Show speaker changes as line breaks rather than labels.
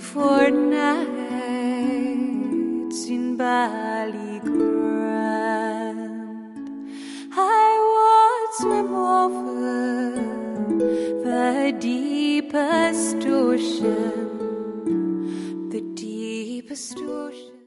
for nights in Ballygrand. I would swim over the deepest ocean, the deepest ocean.